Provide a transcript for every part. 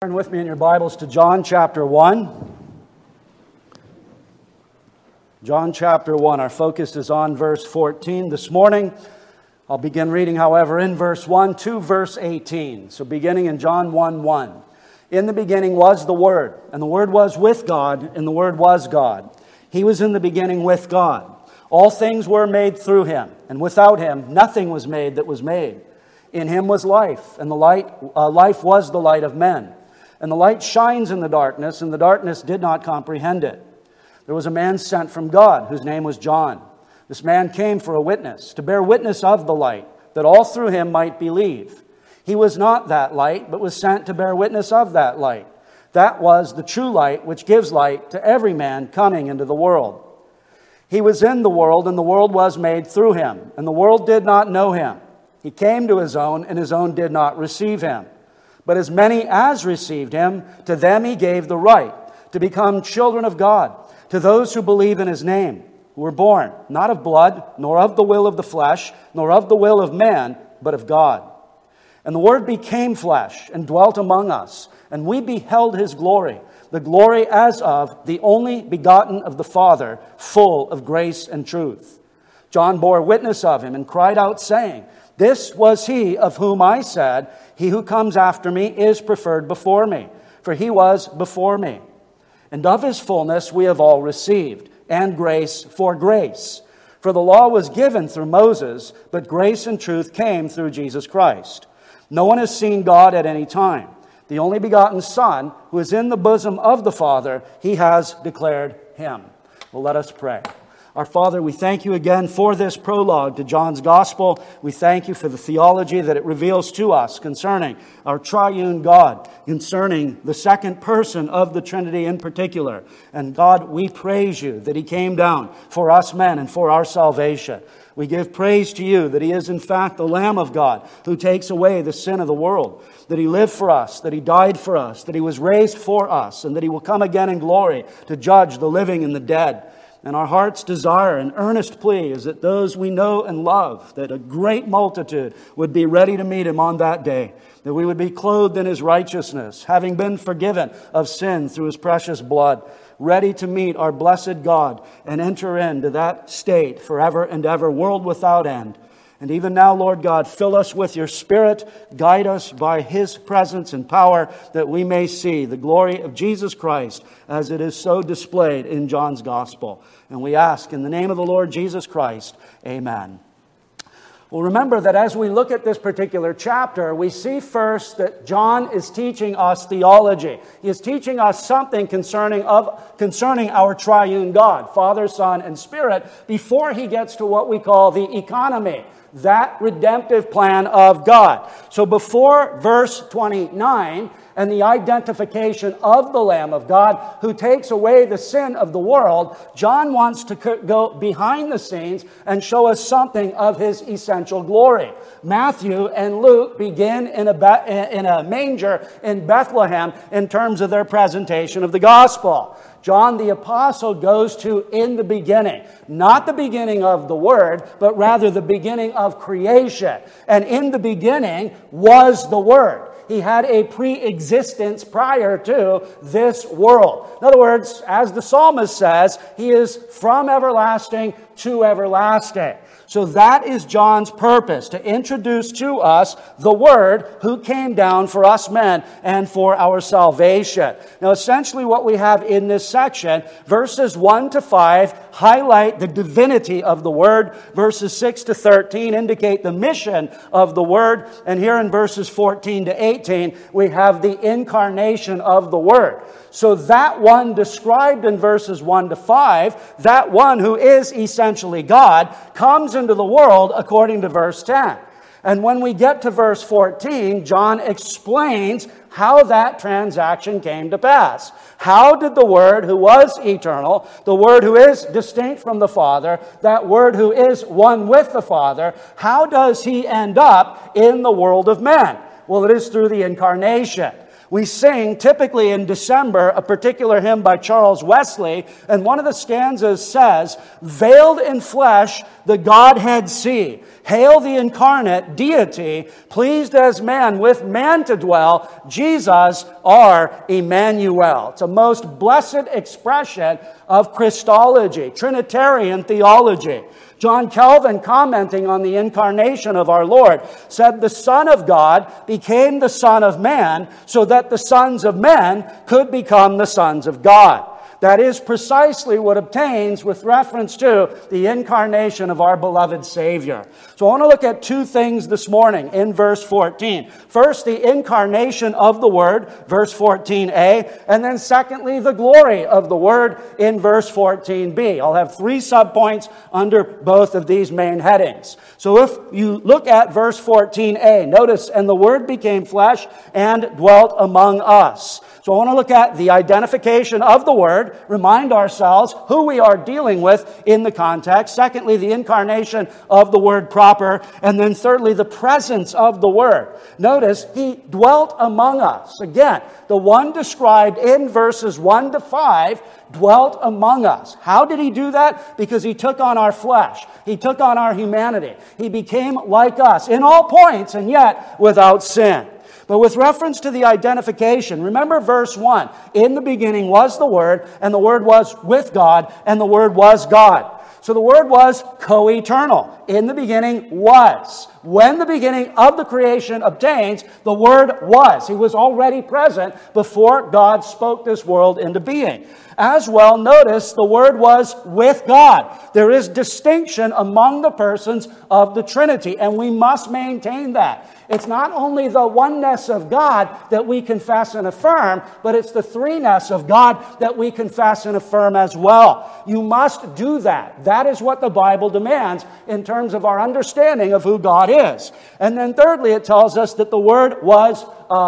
Turn with me in your Bibles to John chapter 1. John chapter 1. Our focus is on verse 14 this morning. I'll begin reading, however, in verse 1 to verse 18. So beginning in John 1:1. In the beginning was the Word, and the Word was with God, and the Word was God. He was in the beginning with God. All things were made through Him, and without Him nothing was made that was made. In Him was life, and the life was the light of men. And the light shines in the darkness, and the darkness did not comprehend it. There was a man sent from God, whose name was John. This man came for a witness, to bear witness of the light, that all through him might believe. He was not that light, but was sent to bear witness of that light. That was the true light, which gives light to every man coming into the world. He was in the world, and the world was made through him, and the world did not know him. He came to his own, and his own did not receive him. But as many as received him, to them he gave the right to become children of God, to those who believe in his name, who were born not of blood, nor of the will of the flesh, nor of the will of man, but of God. And the Word became flesh and dwelt among us, and we beheld his glory, the glory as of the only begotten of the Father, full of grace and truth. John bore witness of him and cried out, saying, This was he of whom I said, He who comes after me is preferred before me, for he was before me. And of his fullness we have all received, and grace for grace. For the law was given through Moses, but grace and truth came through Jesus Christ. No one has seen God at any time. The only begotten Son, who is in the bosom of the Father, he has declared him. Well, let us pray. Our Father, we thank you again for this prologue to John's Gospel. We thank you for the theology that it reveals to us concerning our triune God, concerning the second person of the Trinity in particular. And God, we praise you that He came down for us men and for our salvation. We give praise to you that He is in fact the Lamb of God who takes away the sin of the world, that He lived for us, that He died for us, that He was raised for us, and that He will come again in glory to judge the living and the dead. And our heart's desire and earnest plea is that those we know and love, that a great multitude would be ready to meet Him on that day, that we would be clothed in His righteousness, having been forgiven of sin through His precious blood, ready to meet our blessed God and enter into that state forever and ever, world without end. And even now, Lord God, fill us with your Spirit, guide us by His presence and power, that we may see the glory of Jesus Christ as it is so displayed in John's Gospel. And we ask in the name of the Lord Jesus Christ, amen. Well, remember that as we look at this particular chapter, we see first that John is teaching us theology. He is teaching us something concerning our triune God, Father, Son, and Spirit, before he gets to what we call the economy, that redemptive plan of God. So before verse 29 and the identification of the Lamb of God who takes away the sin of the world, John wants to go behind the scenes and show us something of His essential glory. Matthew and Luke begin in a manger in Bethlehem in terms of their presentation of the gospel. John the Apostle goes to in the beginning. Not the beginning of the Word, but rather the beginning of creation. And in the beginning was the Word. He had a pre-existence prior to this world. In other words, as the psalmist says, He is from everlasting to everlasting. So that is John's purpose, to introduce to us the Word who came down for us men and for our salvation. Now, essentially what we have in this section, verses 1 to 5 highlight the divinity of the Word. Verses 6 to 13 indicate the mission of the Word. And here in verses 14 to 18, we have the incarnation of the Word. So that one described in verses 1 to 5, that one who is essentially God, comes into the world according to verse 10. And when we get to verse 14, John explains how that transaction came to pass. How did the Word who was eternal, the Word who is distinct from the Father, that Word who is one with the Father, how does He end up in the world of men? Well, it is through the incarnation. We sing, typically in December, a particular hymn by Charles Wesley, and one of the stanzas says, "Veiled in flesh, the Godhead see. Hail the incarnate deity, pleased as man with man to dwell, Jesus our Emmanuel." It's a most blessed expression of Christology, Trinitarian theology. John Calvin, commenting on the incarnation of our Lord, said, "The Son of God became the Son of Man so that the sons of men could become the sons of God." That is precisely what obtains with reference to the incarnation of our beloved Savior. So I want to look at two things this morning in verse 14. First, the incarnation of the Word, verse 14a, and then secondly, the glory of the Word in verse 14b. I'll have three subpoints under both of these main headings. So if you look at verse 14a, notice, "And the Word became flesh and dwelt among us." So I want to look at the identification of the Word, remind ourselves who we are dealing with in the context. Secondly, the incarnation of the Word proper. And then thirdly, the presence of the Word. Notice, He dwelt among us. Again, the one described in verses 1 to 5 dwelt among us. How did He do that? Because He took on our flesh. He took on our humanity. He became like us in all points and yet without sin. But with reference to the identification, remember verse 1. "In the beginning was the Word, and the Word was with God, and the Word was God." So the Word was co-eternal. In the beginning was. When the beginning of the creation obtains, the Word was. He was already present before God spoke this world into being. As well, notice the Word was with God. There is distinction among the persons of the Trinity, and we must maintain that. It's not only the oneness of God that we confess and affirm, but it's the threeness of God that we confess and affirm as well. You must do that. That is what the Bible demands in terms of our understanding of who God is. And then thirdly, it tells us that the Word was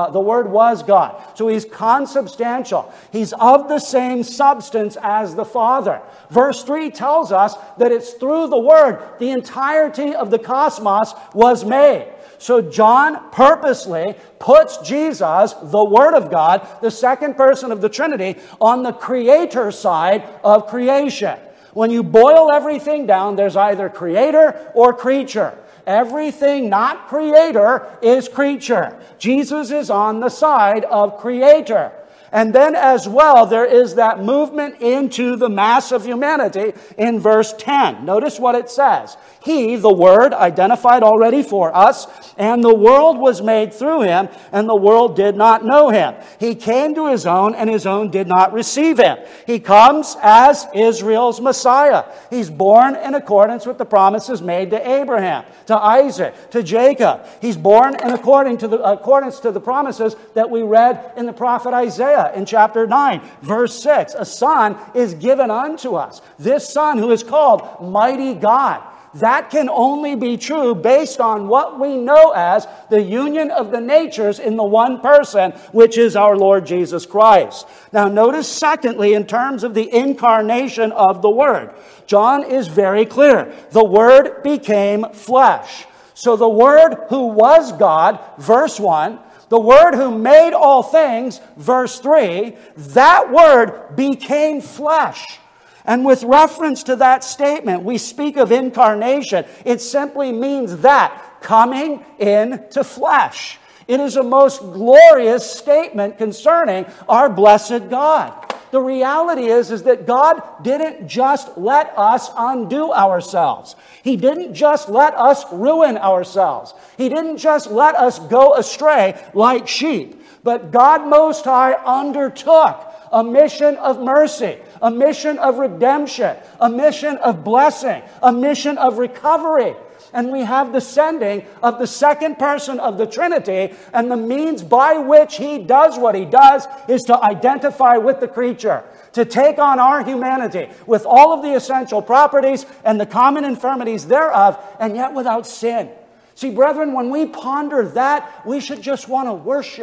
God. So He's consubstantial. He's of the same substance as the Father. Verse 3 tells us that it's through the Word the entirety of the cosmos was made. So John purposely puts Jesus, the Word of God, the second person of the Trinity, on the creator side of creation. When you boil everything down, there's either creator or creature. Everything not creator is creature. Jesus is on the side of creator. And then as well, there is that movement into the mass of humanity in verse 10. Notice what it says. He, the Word, identified already for us, and the world was made through Him, and the world did not know Him. He came to His own, and His own did not receive Him. He comes as Israel's Messiah. He's born in accordance with the promises made to Abraham, to Isaac, to Jacob. He's born in accordance to the promises that we read in the prophet Isaiah in chapter 9, verse 6. A son is given unto us. This son who is called Mighty God. That can only be true based on what we know as the union of the natures in the one person, which is our Lord Jesus Christ. Now notice secondly, in terms of the incarnation of the Word, John is very clear. The Word became flesh. So the Word who was God, verse 1, the Word who made all things, verse 3, that Word became flesh. And with reference to that statement, we speak of incarnation. It simply means that, coming into flesh. It is a most glorious statement concerning our blessed God. The reality is that God didn't just let us undo ourselves. He didn't just let us ruin ourselves. He didn't just let us go astray like sheep. But God Most High undertook a mission of mercy, a mission of redemption, a mission of blessing, a mission of recovery. And we have the sending of the second person of the Trinity, and the means by which He does what He does is to identify with the creature, to take on our humanity with all of the essential properties and the common infirmities thereof, and yet without sin. See, brethren, when we ponder that, we should just want to worship.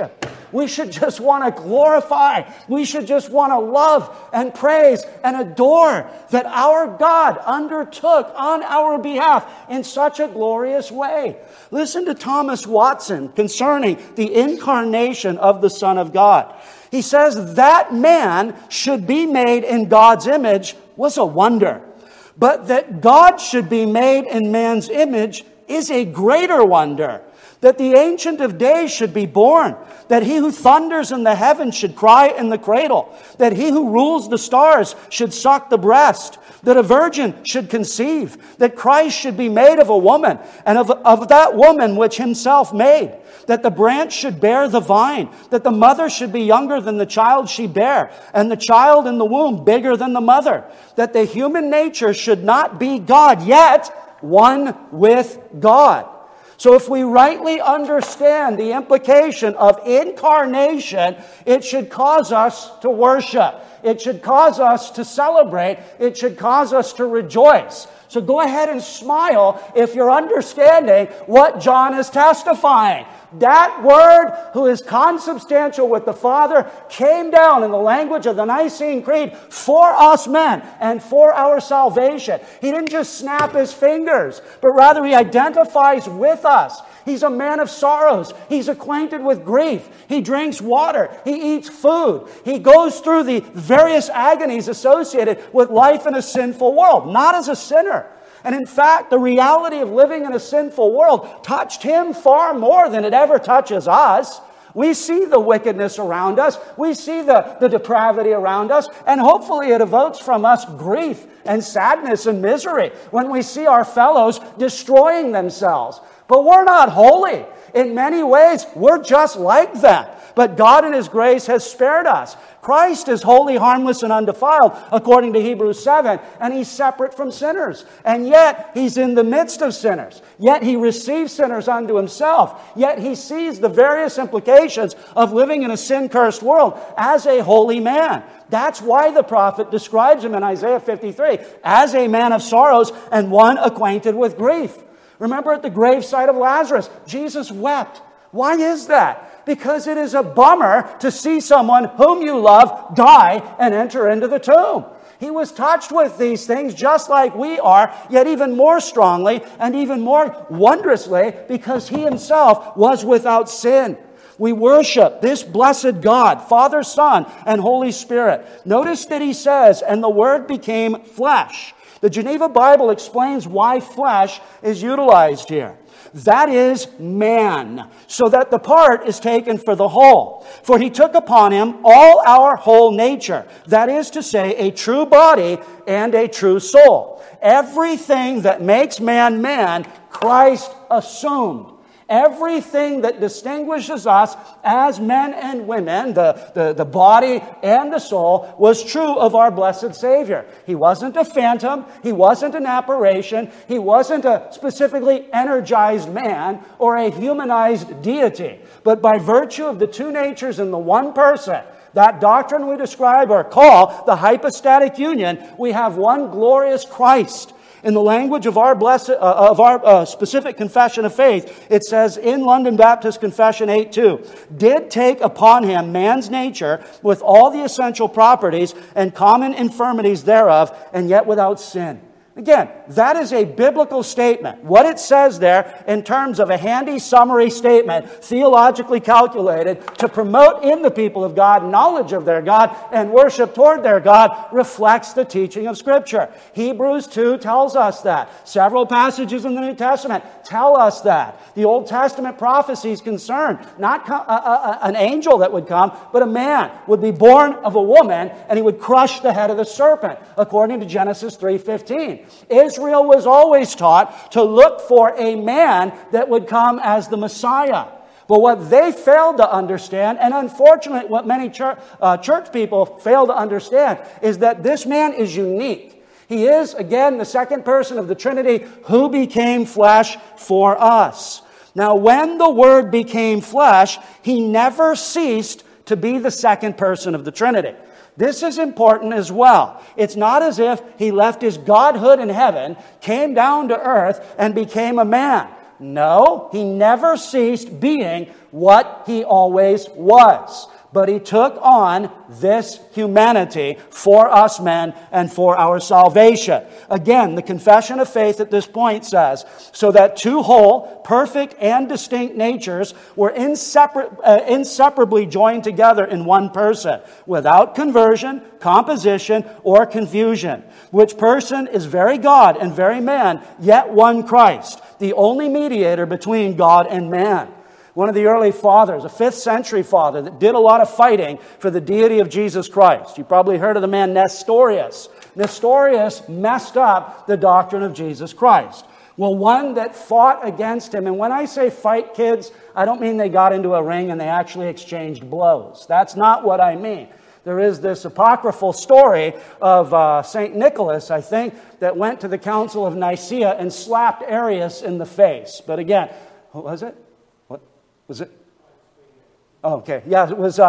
We should just want to glorify. We should just want to love and praise and adore that our God undertook on our behalf in such a glorious way. Listen to Thomas Watson concerning the incarnation of the Son of God. He says that man should be made in God's image was a wonder. But that God should be made in man's image is a greater wonder. That the Ancient of Days should be born. That he who thunders in the heavens should cry in the cradle. That he who rules the stars should suck the breast. That a virgin should conceive. That Christ should be made of a woman, and of that woman which himself made. That the branch should bear the vine. That the mother should be younger than the child she bare, and the child in the womb bigger than the mother. That the human nature should not be God, yet one with God. So if we rightly understand the implication of incarnation, it should cause us to worship. It should cause us to celebrate. It should cause us to rejoice. So go ahead and smile if you're understanding what John is testifying. That Word, who is consubstantial with the Father, came down in the language of the Nicene Creed for us men and for our salvation. He didn't just snap his fingers, but rather he identifies with us. He's a man of sorrows. He's acquainted with grief. He drinks water. He eats food. He goes through the various agonies associated with life in a sinful world, not as a sinner. And in fact, the reality of living in a sinful world touched him far more than it ever touches us. We see the wickedness around us. We see the depravity around us. And hopefully it evokes from us grief and sadness and misery when we see our fellows destroying themselves. But we're not holy. In many ways, we're just like them. But God in His grace has spared us. Christ is holy, harmless, and undefiled, according to Hebrews 7, and He's separate from sinners. And yet, He's in the midst of sinners. Yet, He receives sinners unto Himself. Yet, He sees the various implications of living in a sin-cursed world as a holy man. That's why the prophet describes Him in Isaiah 53 as a man of sorrows and one acquainted with grief. Remember at the graveside of Lazarus, Jesus wept. Why is that? Because it is a bummer to see someone whom you love die and enter into the tomb. He was touched with these things just like we are, yet even more strongly and even more wondrously because He Himself was without sin. We worship this blessed God, Father, Son, and Holy Spirit. Notice that He says, and the Word became flesh. The Geneva Bible explains why flesh is utilized here. That is man, so that the part is taken for the whole. For He took upon Him all our whole nature, that is to say, a true body and a true soul. Everything that makes man man, Christ assumed. Everything that distinguishes us as men and women, the body and the soul, was true of our blessed Savior. He wasn't a phantom. He wasn't an apparition. He wasn't a specifically energized man or a humanized deity. But by virtue of the two natures in the one person, that doctrine we describe or call the hypostatic union, we have one glorious Christ. In the language of our specific confession of faith, it says in London Baptist Confession 8:2, did take upon Him man's nature with all the essential properties and common infirmities thereof, and yet without sin. Again, that is a biblical statement. What it says there in terms of a handy summary statement, theologically calculated to promote in the people of God knowledge of their God and worship toward their God, reflects the teaching of Scripture. Hebrews 2 tells us that. Several passages in the New Testament tell us that. The Old Testament prophecies concern not an angel that would come, but a man would be born of a woman, and he would crush the head of the serpent, according to Genesis 3:15. Israel was always taught to look for a man that would come as the Messiah. But what they failed to understand, and unfortunately what many church people fail to understand, is that this man is unique. He is, again, the second person of the Trinity who became flesh for us. Now, when the Word became flesh, He never ceased to be the second person of the Trinity. This is important as well. It's not as if He left His godhood in heaven, came down to earth, and became a man. No, he never ceased being what he always was. But he took on this humanity for us men and for our salvation. Again, the confession of faith at this point says, so that two whole, perfect, and distinct natures were inseparably joined together in one person, without conversion, composition, or confusion. Which person is very God and very man, yet one Christ, the only mediator between God and man. One of the early fathers, a 5th century father that did a lot of fighting for the deity of Jesus Christ. You probably heard of the man Nestorius. Nestorius messed up the doctrine of Jesus Christ. Well, one that fought against him, and when I say fight, kids, I don't mean they got into a ring and they actually exchanged blows. That's not what I mean. There is this apocryphal story of St. Nicholas, I think, that went to the Council of Nicaea and slapped Arius in the face. But again, what was it? Was it? Oh, okay. Yeah, it was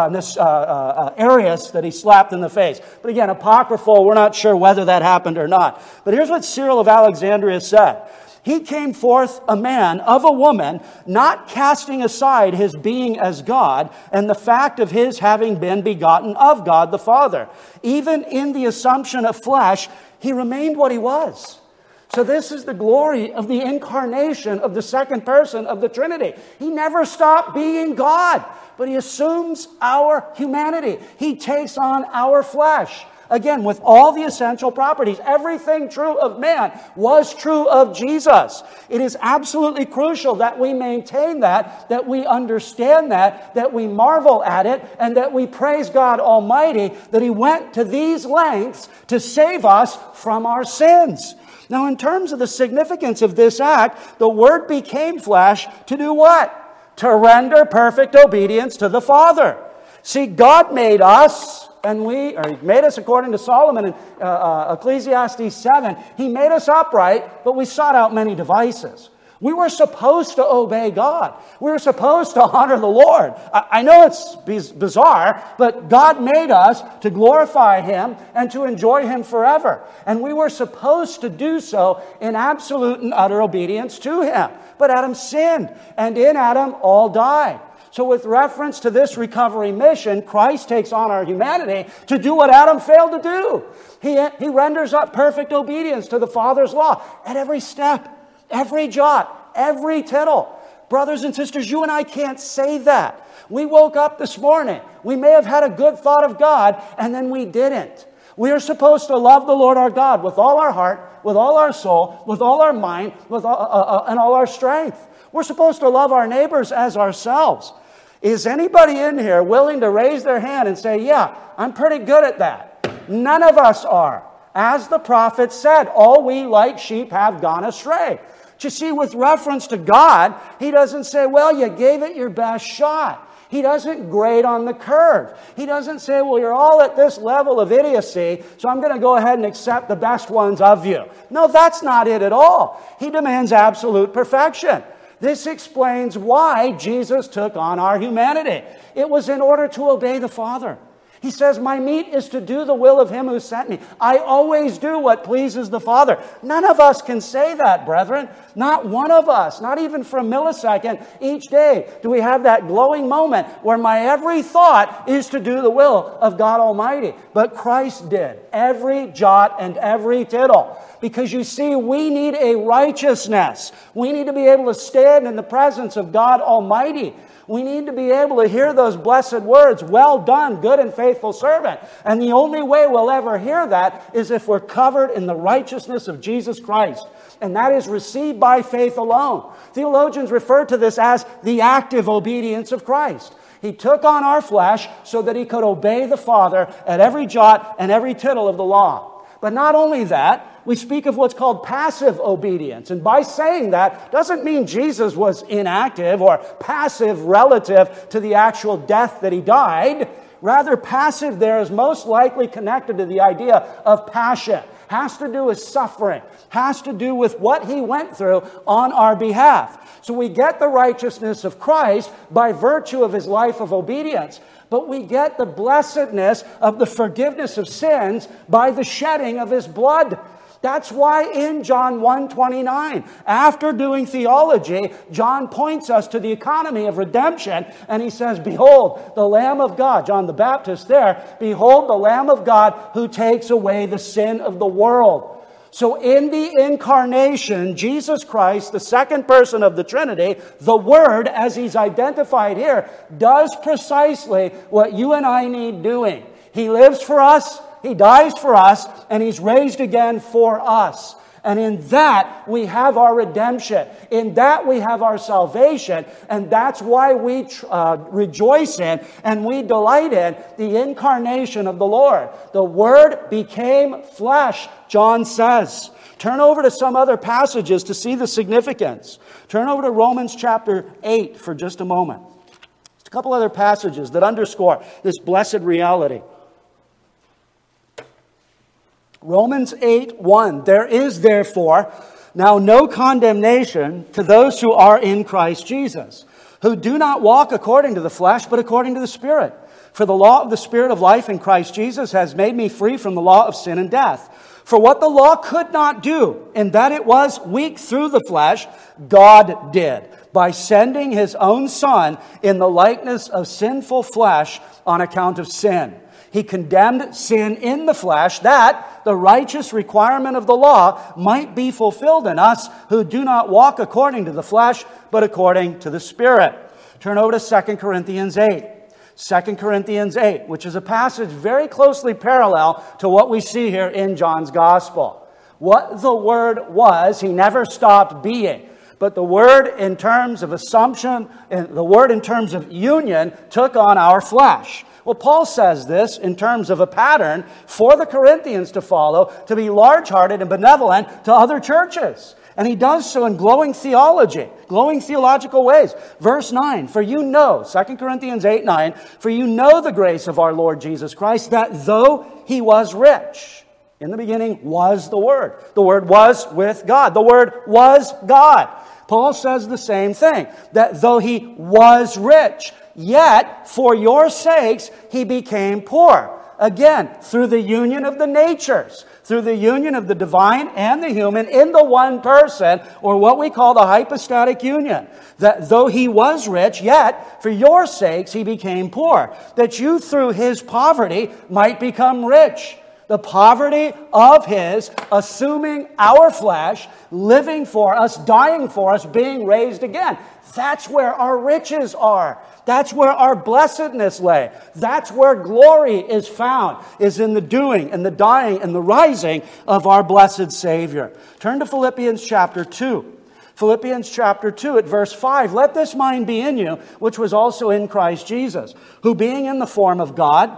Arius that he slapped in the face. But again, apocryphal, we're not sure whether that happened or not. But here's what Cyril of Alexandria said. He came forth a man of a woman, not casting aside his being as God and the fact of his having been begotten of God the Father. Even in the assumption of flesh, he remained what he was. So this is the glory of the incarnation of the second person of the Trinity. He never stopped being God, but he assumes our humanity. He takes on our flesh. Again, with all the essential properties, everything true of man was true of Jesus. It is absolutely crucial that we maintain that we understand that we marvel at it, and that we praise God Almighty that He went to these lengths to save us from our sins. Now, in terms of the significance of this act, the Word became flesh to do what? To render perfect obedience to the Father. See, God made us, He made us according to Solomon in Ecclesiastes 7. He made us upright, but we sought out many devices. We were supposed to obey God. We were supposed to honor the Lord. I know it's bizarre, but God made us to glorify Him and to enjoy Him forever. And we were supposed to do so in absolute and utter obedience to Him. But Adam sinned, and in Adam all died. So with reference to this recovery mission, Christ takes on our humanity to do what Adam failed to do. He renders up perfect obedience to the Father's law at every step. Every jot, every tittle. Brothers and sisters, you and I can't say that. We woke up this morning. We may have had a good thought of God, and then we didn't. We are supposed to love the Lord our God with all our heart, with all our soul, with all our mind, and all our strength. We're supposed to love our neighbors as ourselves. Is anybody in here willing to raise their hand and say, yeah, I'm pretty good at that? None of us are. As the prophet said, all we like sheep have gone astray. But you see, with reference to God, He doesn't say, well, you gave it your best shot. He doesn't grade on the curve. He doesn't say, well, you're all at this level of idiocy, so I'm going to go ahead and accept the best ones of you. No, that's not it at all. He demands absolute perfection. This explains why Jesus took on our humanity. It was in order to obey the Father. He says, my meat is to do the will of Him who sent me. I always do what pleases the Father. None of us can say that, brethren. Not one of us, not even for a millisecond each day do we have that glowing moment where my every thought is to do the will of God Almighty. But Christ did, every jot and every tittle. Because you see, we need a righteousness. We need to be able to stand in the presence of God Almighty. We need to be able to hear those blessed words, well done, good and faithful servant. And the only way we'll ever hear that is if we're covered in the righteousness of Jesus Christ. And that is received by faith alone. Theologians refer to this as the active obedience of Christ. He took on our flesh so that He could obey the Father at every jot and every tittle of the law. But not only that, we speak of what's called passive obedience. And by saying that, doesn't mean Jesus was inactive or passive relative to the actual death that He died. Rather, passive there is most likely connected to the idea of passion. Has to do with suffering. Has to do with what He went through on our behalf. So we get the righteousness of Christ by virtue of His life of obedience. But we get the blessedness of the forgiveness of sins by the shedding of His blood. That's why in John 1:29, after doing theology, John points us to the economy of redemption, and he says, behold, the Lamb of God, John the Baptist there, behold the Lamb of God who takes away the sin of the world. So in the incarnation, Jesus Christ, the second person of the Trinity, the Word, as he's identified here, does precisely what you and I need doing. He lives for us, he dies for us, and he's raised again for us. And in that, we have our redemption. In that, we have our salvation. And that's why we rejoice in and we delight in the incarnation of the Lord. The Word became flesh, John says. Turn over to some other passages to see the significance. Turn over to Romans chapter 8 for just a moment. Just a couple other passages that underscore this blessed reality. Romans 8:1, there is therefore now no condemnation to those who are in Christ Jesus, who do not walk according to the flesh, but according to the Spirit. For the law of the Spirit of life in Christ Jesus has made me free from the law of sin and death. For what the law could not do, in that it was weak through the flesh, God did, by sending his own Son in the likeness of sinful flesh on account of sin. He condemned sin in the flesh, that the righteous requirement of the law might be fulfilled in us who do not walk according to the flesh, but according to the Spirit. Turn over to 2 Corinthians 8. 2 Corinthians 8, which is a passage very closely parallel to what we see here in John's Gospel. What the Word was, he never stopped being. But the Word in terms of assumption, and the Word in terms of union, took on our flesh. Well, Paul says this in terms of a pattern for the Corinthians to follow, to be large-hearted and benevolent to other churches. And he does so in glowing theology, glowing theological ways. Verse 9, for you know, 2 Corinthians 8:9, for you know the grace of our Lord Jesus Christ, that though he was rich, in the beginning was the Word. The Word was with God. The Word was God. Paul says the same thing, that though he was rich, yet for your sakes he became poor. Again, through the union of the natures, through the union of the divine and the human in the one person, or what we call the hypostatic union. That though he was rich, yet for your sakes he became poor, that you through his poverty might become rich. The poverty of his, assuming our flesh, living for us, dying for us, being raised again. That's where our riches are. That's where our blessedness lay. That's where glory is found, is in the doing and the dying and the rising of our blessed Savior. Turn to Philippians chapter 2. Philippians chapter 2 at verse 5. Let this mind be in you, which was also in Christ Jesus, who being in the form of God,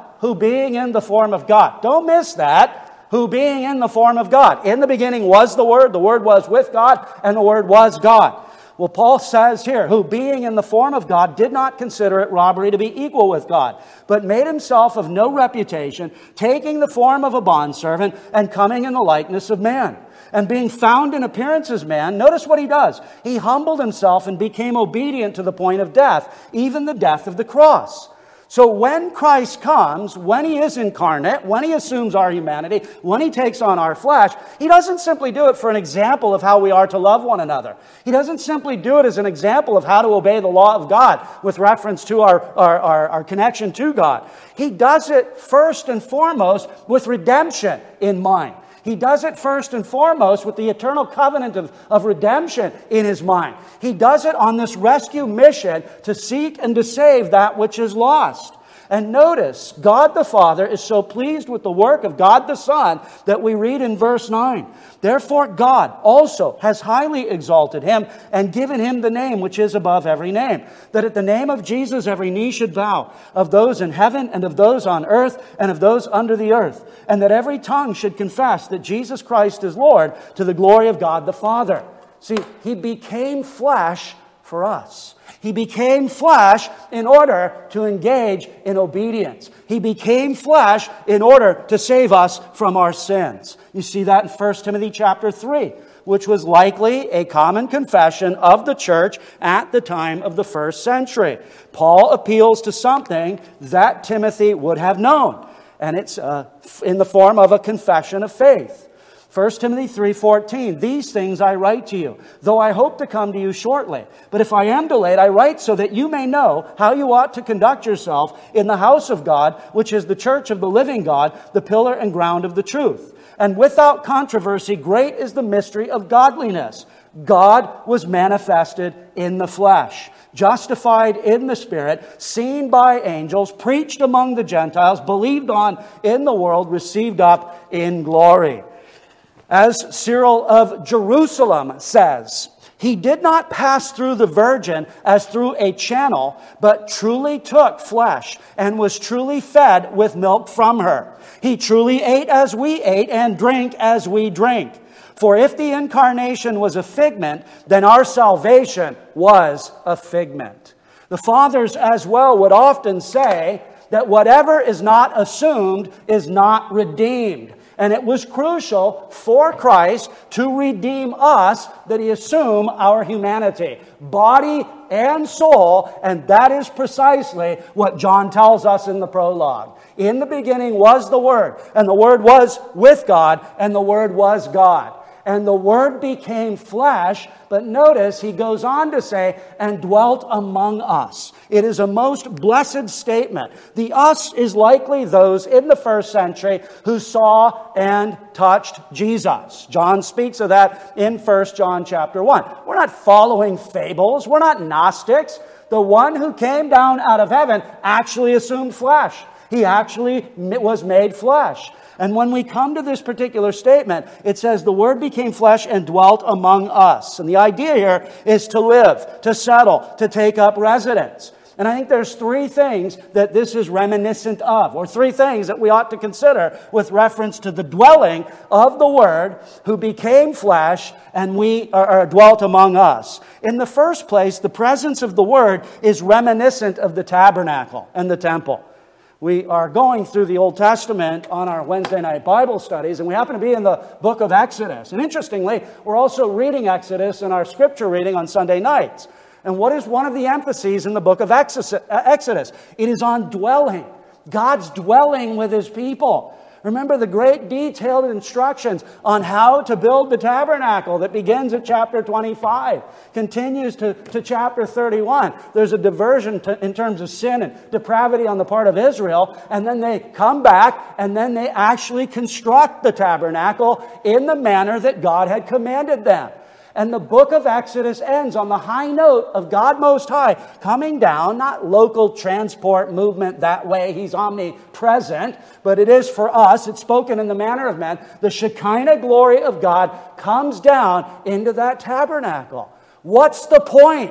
don't miss that, who being in the form of God. In the beginning was the Word was with God, and the Word was God. Well, Paul says here, who being in the form of God did not consider it robbery to be equal with God, but made himself of no reputation, taking the form of a bondservant and coming in the likeness of man. And being found in appearance as man, notice what he does. He humbled himself and became obedient to the point of death, even the death of the cross. So when Christ comes, when he is incarnate, when he assumes our humanity, when he takes on our flesh, he doesn't simply do it for an example of how we are to love one another. He doesn't simply do it as an example of how to obey the law of God with reference to our connection to God. He does it first and foremost with redemption in mind. He does it first and foremost with the eternal covenant of redemption in his mind. He does it on this rescue mission to seek and to save that which is lost. And notice, God the Father is so pleased with the work of God the Son that we read in verse 9, therefore God also has highly exalted him and given him the name which is above every name, that at the name of Jesus every knee should bow, of those in heaven and of those on earth and of those under the earth, and that every tongue should confess that Jesus Christ is Lord, to the glory of God the Father. See, he became flesh for us. He became flesh in order to engage in obedience. He became flesh in order to save us from our sins. You see that in 1 Timothy chapter 3, which was likely a common confession of the church at the time of the first century. Paul appeals to something that Timothy would have known, and it's in the form of a confession of faith. 1 Timothy 3:14, these things I write to you, though I hope to come to you shortly. But if I am delayed, I write so that you may know how you ought to conduct yourself in the house of God, which is the church of the living God, the pillar and ground of the truth. And without controversy, great is the mystery of godliness. God was manifested in the flesh, justified in the Spirit, seen by angels, preached among the Gentiles, believed on in the world, received up in glory. As Cyril of Jerusalem says, he did not pass through the Virgin as through a channel, but truly took flesh and was truly fed with milk from her. He truly ate as we ate and drank as we drink. For if the incarnation was a figment, then our salvation was a figment. The fathers as well would often say that whatever is not assumed is not redeemed. And it was crucial for Christ to redeem us that he assume our humanity, body and soul, and that is precisely what John tells us in the prologue. In the beginning was the Word, and the Word was with God, and the Word was God. And the Word became flesh, but notice he goes on to say, and dwelt among us. It is a most blessed statement. The us is likely those in the first century who saw and touched Jesus. John speaks of that in 1 John chapter 1. We're not following fables. We're not Gnostics. The one who came down out of heaven actually assumed flesh. He actually was made flesh. And when we come to this particular statement, it says the Word became flesh and dwelt among us. And the idea here is to live, to settle, to take up residence. And I think there's three things that this is reminiscent of, or three things that we ought to consider with reference to the dwelling of the Word who became flesh and we dwelt among us. In the first place, the presence of the Word is reminiscent of the tabernacle and the temple. We are going through the Old Testament on our Wednesday night Bible studies, and we happen to be in the book of Exodus. And interestingly, we're also reading Exodus in our scripture reading on Sunday nights. And what is one of the emphases in the book of Exodus? It is on dwelling. God's dwelling with his people. Remember the great detailed instructions on how to build the tabernacle that begins at chapter 25, continues to chapter 31. There's a diversion in terms of sin and depravity on the part of Israel, and then they come back and then they actually construct the tabernacle in the manner that God had commanded them. And the book of Exodus ends on the high note of God Most High coming down, not local transport movement that way, he's omnipresent, but it is for us, it's spoken in the manner of men. The Shekinah glory of God comes down into that tabernacle. What's the point?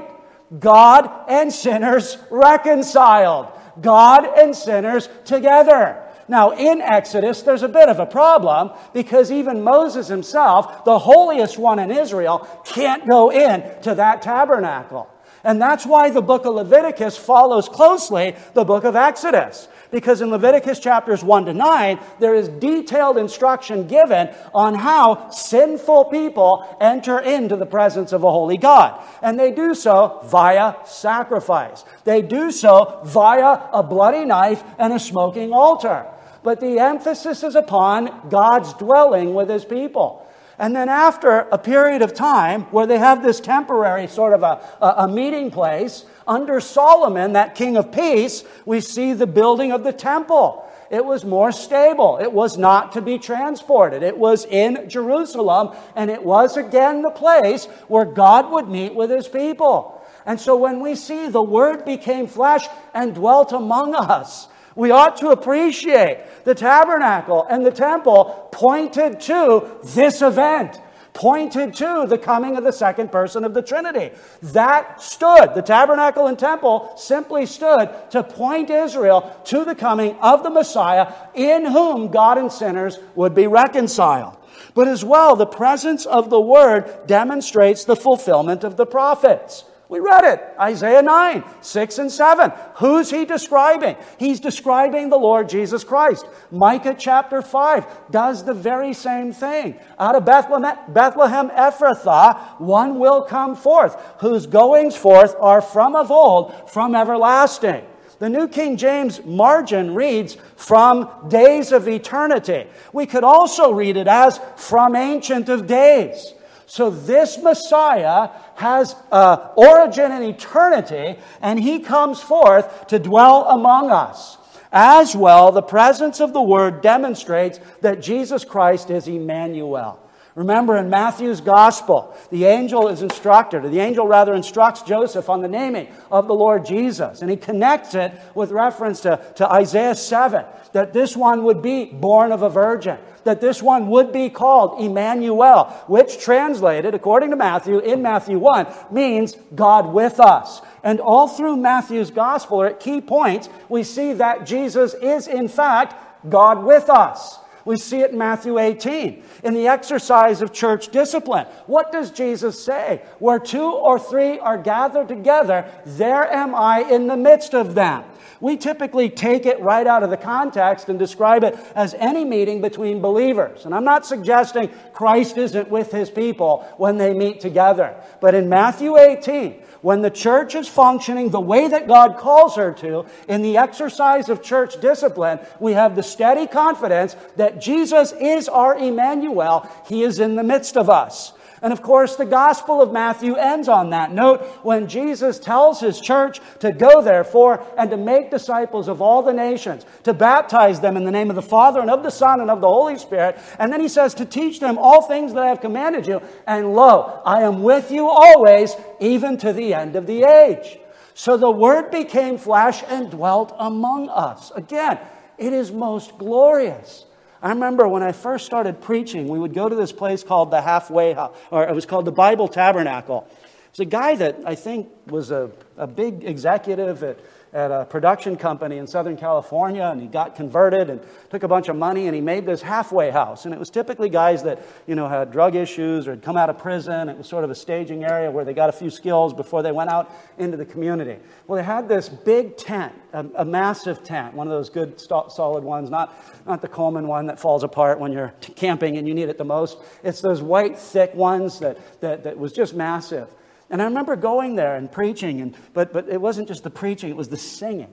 God and sinners reconciled. God and sinners together. Now, in Exodus, there's a bit of a problem because even Moses himself, the holiest one in Israel, can't go in to that tabernacle. And that's why the book of Leviticus follows closely the book of Exodus. Because in Leviticus chapters 1 to 9, there is detailed instruction given on how sinful people enter into the presence of a holy God. And they do so via sacrifice. They do so via a bloody knife and a smoking altar. But the emphasis is upon God's dwelling with his people. And then after a period of time where they have this temporary sort of a meeting place, under Solomon, that king of peace, we see the building of the temple. It was more stable. It was not to be transported. It was in Jerusalem, and it was again the place where God would meet with his people. And so when we see the Word became flesh and dwelt among us, we ought to appreciate the tabernacle and the temple pointed to this event, pointed to the coming of the second person of the Trinity. That stood, the tabernacle and temple simply stood to point Israel to the coming of the Messiah in whom God and sinners would be reconciled. But as well, the presence of the Word demonstrates the fulfillment of the prophets. We read it, Isaiah 9, 6 and 7. Who's he describing? He's describing the Lord Jesus Christ. Micah chapter 5 does the very same thing. Out of Bethlehem Ephrathah, one will come forth, whose goings forth are from of old, from everlasting. The New King James margin reads, from days of eternity. We could also read it as from Ancient of Days. So this Messiah has origin in eternity, and he comes forth to dwell among us. As well, the presence of the Word demonstrates that Jesus Christ is Emmanuel. Remember, in Matthew's Gospel, the angel instructs Joseph on the naming of the Lord Jesus. And he connects it with reference to Isaiah 7, that this one would be born of a virgin, that this one would be called Emmanuel, which translated, according to Matthew, in Matthew 1, means God with us. And all through Matthew's Gospel, or at key points, we see that Jesus is, in fact, God with us. We see it in Matthew 18, in the exercise of church discipline. What does Jesus say? Where 2 or 3 are gathered together, there am I in the midst of them. We typically take it right out of the context and describe it as any meeting between believers. And I'm not suggesting Christ isn't with his people when they meet together. But in Matthew 18, when the church is functioning the way that God calls her to, in the exercise of church discipline, we have the steady confidence that Jesus is our Emmanuel. He is in the midst of us. And of course, the Gospel of Matthew ends on that note when Jesus tells his church to go, therefore, and to make disciples of all the nations, to baptize them in the name of the Father and of the Son and of the Holy Spirit. And then he says to teach them all things that I have commanded you. And lo, I am with you always, even to the end of the age. So the Word became flesh and dwelt among us. Again, it is most glorious. I remember when I first started preaching, we would go to this place called the Halfway House, or it was called the Bible Tabernacle. It was a guy that I think was a big executive at a production company in Southern California, and he got converted and took a bunch of money, and he made this halfway house. And it was typically guys that, had drug issues or had come out of prison. It was sort of a staging area where they got a few skills before they went out into the community. Well, they had this big tent, a massive tent, one of those good solid ones, not the Coleman one that falls apart when you're camping and you need it the most. It's those white, thick ones that was just massive. And I remember going there and preaching, but it wasn't just the preaching, it was the singing.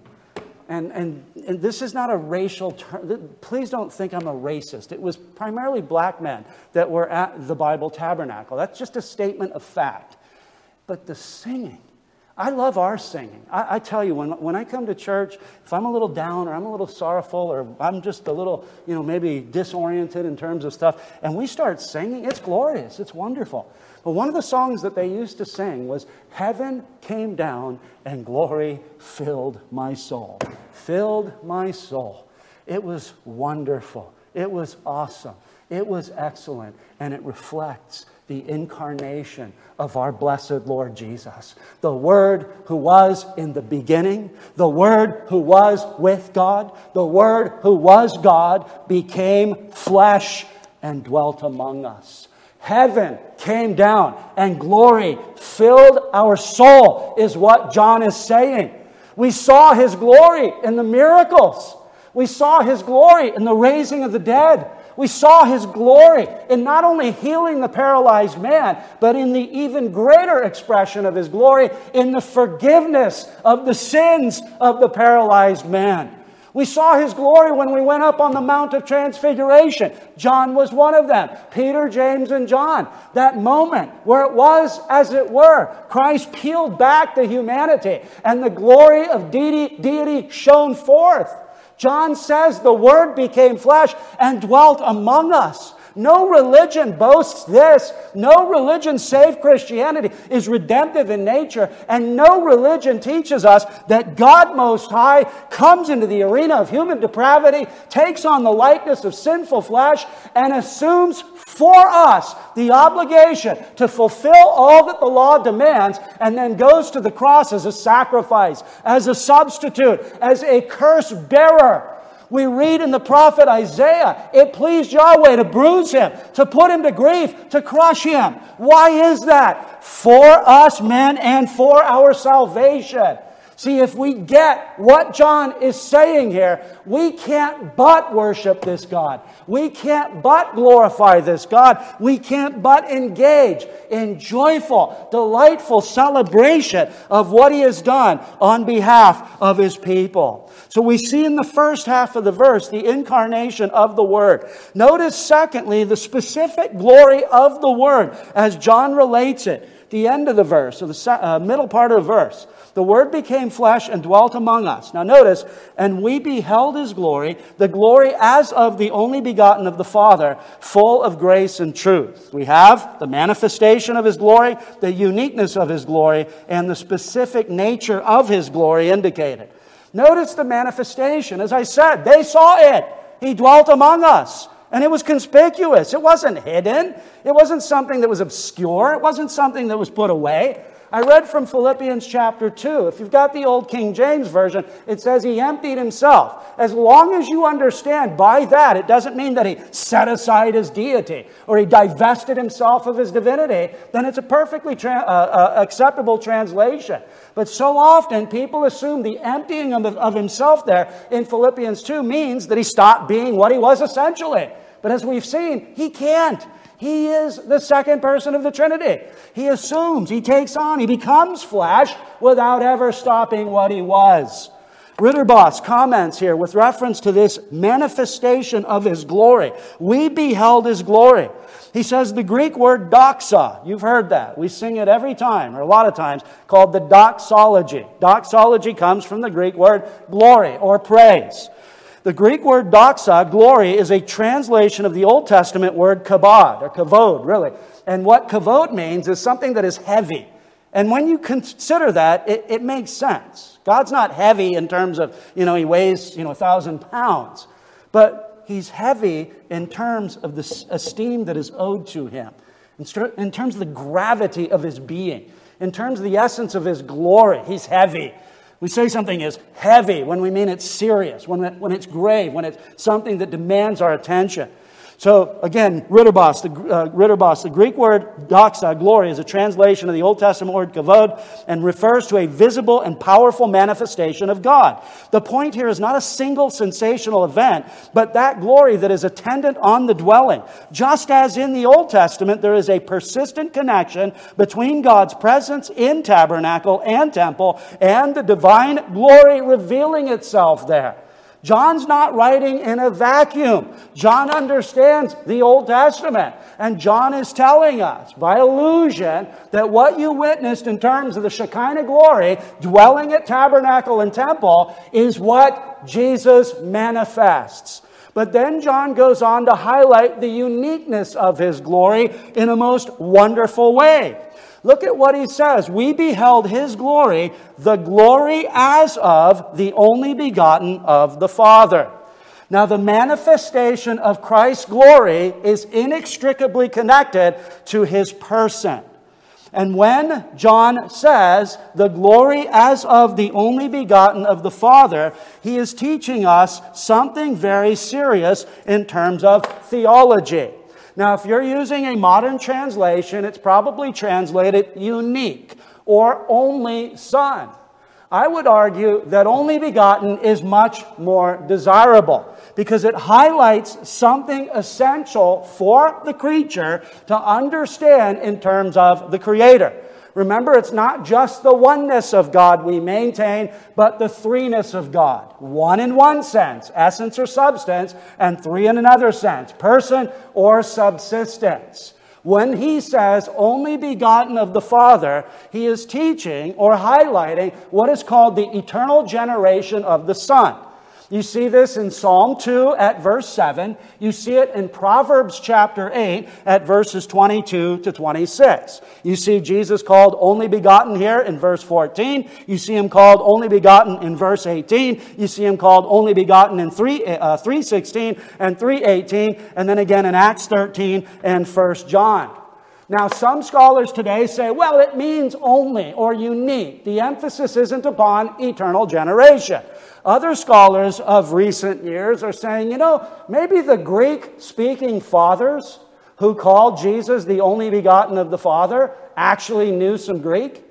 And this is not a racial term. Please don't think I'm a racist. It was primarily black men that were at the Bible Tabernacle. That's just a statement of fact. But the singing, I love our singing. I tell you, when I come to church, if I'm a little down or I'm a little sorrowful or I'm just a little, maybe disoriented in terms of stuff, and we start singing, it's glorious. It's wonderful. But one of the songs that they used to sing was, "Heaven came down and glory filled my soul." Filled my soul. It was wonderful. It was awesome. It was excellent. And it reflects the incarnation of our blessed Lord Jesus. The Word who was in the beginning, the Word who was with God, the Word who was God became flesh and dwelt among us. Heaven came down and glory filled our soul, is what John is saying. We saw His glory in the miracles. We saw His glory in the raising of the dead. We saw His glory in not only healing the paralyzed man, but in the even greater expression of His glory in the forgiveness of the sins of the paralyzed man. We saw His glory when we went up on the Mount of Transfiguration. John was one of them. Peter, James, and John. That moment where it was, as it were, Christ peeled back the humanity and the glory of deity shone forth. John says the Word became flesh and dwelt among us. No religion boasts this. No religion save Christianity is redemptive in nature. And no religion teaches us that God Most High comes into the arena of human depravity, takes on the likeness of sinful flesh, and assumes for us the obligation to fulfill all that the law demands, and then goes to the cross as a sacrifice, as a substitute, as a curse bearer. We read in the prophet Isaiah, it pleased Yahweh to bruise Him, to put Him to grief, to crush Him. Why is that? For us men and for our salvation. See, if we get what John is saying here, we can't but worship this God. We can't but glorify this God. We can't but engage in joyful, delightful celebration of what He has done on behalf of His people. So we see in the first half of the verse the incarnation of the Word. Notice, secondly, the specific glory of the Word as John relates it. The end of the verse, or the middle part of the verse. The Word became flesh and dwelt among us. Now notice, and we beheld His glory, the glory as of the only begotten of the Father, full of grace and truth. We have the manifestation of His glory, the uniqueness of His glory, and the specific nature of His glory indicated. Notice the manifestation. As I said, they saw it. He dwelt among us. And it was conspicuous. It wasn't hidden. It wasn't something that was obscure. It wasn't something that was put away. I read from Philippians chapter 2. If you've got the old King James Version, it says He emptied Himself. As long as you understand by that, it doesn't mean that He set aside His deity or He divested Himself of His divinity, then it's a perfectly acceptable translation. But so often, people assume the emptying of Himself there in Philippians 2 means that He stopped being what He was essentially. But as we've seen, He can't. He is the second person of the Trinity. He assumes, He takes on, He becomes flesh without ever stopping what He was. Ritterboss comments here with reference to this manifestation of His glory. We beheld His glory. He says the Greek word doxa, you've heard that. We sing it every time, or a lot of times, called the doxology. Doxology comes from the Greek word glory or praise. The Greek word doxa, glory, is a translation of the Old Testament word kabod, or kavod, really. And what kavod means is something that is heavy. And when you consider that, it makes sense. God's not heavy in terms of, He weighs, 1,000 pounds. But He's heavy in terms of the esteem that is owed to Him. In terms of the gravity of His being. In terms of the essence of His glory, He's heavy. We say something is heavy when we mean it's serious, when it's grave, when it's something that demands our attention. So again, Ritterboss, the Greek word doxa, glory, is a translation of the Old Testament word kavod and refers to a visible and powerful manifestation of God. The point here is not a single sensational event, but that glory that is attendant on the dwelling. Just as in the Old Testament, there is a persistent connection between God's presence in tabernacle and temple and the divine glory revealing itself there. John's not writing in a vacuum. John understands the Old Testament. And John is telling us, by allusion, that what you witnessed in terms of the Shekinah glory dwelling at tabernacle and temple is what Jesus manifests. But then John goes on to highlight the uniqueness of His glory in a most wonderful way. Look at what he says. We beheld His glory, the glory as of the only begotten of the Father. Now, the manifestation of Christ's glory is inextricably connected to His person. And when John says the glory as of the only begotten of the Father, he is teaching us something very serious in terms of theology. Now, if you're using a modern translation, it's probably translated unique or only Son. I would argue that only begotten is much more desirable because it highlights something essential for the creature to understand in terms of the Creator. Remember, it's not just the oneness of God we maintain, but the threeness of God. One in one sense, essence or substance, and three in another sense, person or subsistence. When he says only begotten of the Father, he is teaching or highlighting what is called the eternal generation of the Son. You see this in Psalm 2 at verse 7. You see it in Proverbs chapter 8 at verses 22 to 26. You see Jesus called only begotten here in verse 14. You see Him called only begotten in verse 18. You see Him called only begotten in 3:16 and 3:18. And then again in Acts 13 and 1 John. Now, some scholars today say, well, it means only or unique. The emphasis isn't upon eternal generation. Other scholars of recent years are saying, maybe the Greek-speaking fathers who called Jesus the only begotten of the Father actually knew some Greek.